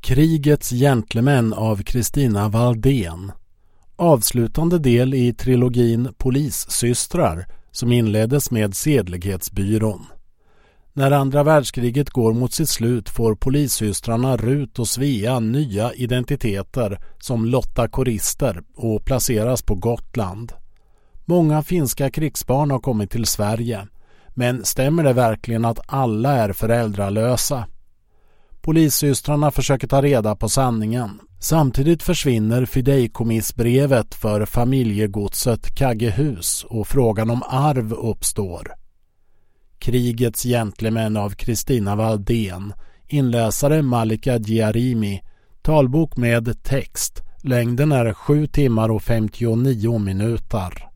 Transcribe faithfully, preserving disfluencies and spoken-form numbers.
Krigets gentlemän av Kristina Valdén. Avslutande del i trilogin Polissystrar som inleddes med Sedlighetsbyrån. När andra världskriget går mot sitt slut får polissystrarna Rut och Svea nya identiteter som Lotta Korister och placeras på Gotland. Många finska krigsbarn har kommit till Sverige, men stämmer det verkligen att alla är föräldralösa? Polissystrarna försöker ta reda på sanningen. Samtidigt försvinner fideikomissbrevet för familjegodset Kaggehus och frågan om arv uppstår. Krigets gentlemän av Kristina Valdén. Inläsare Malika Giarimi. Talbok med text. Längden är sju timmar och femtionio minuter.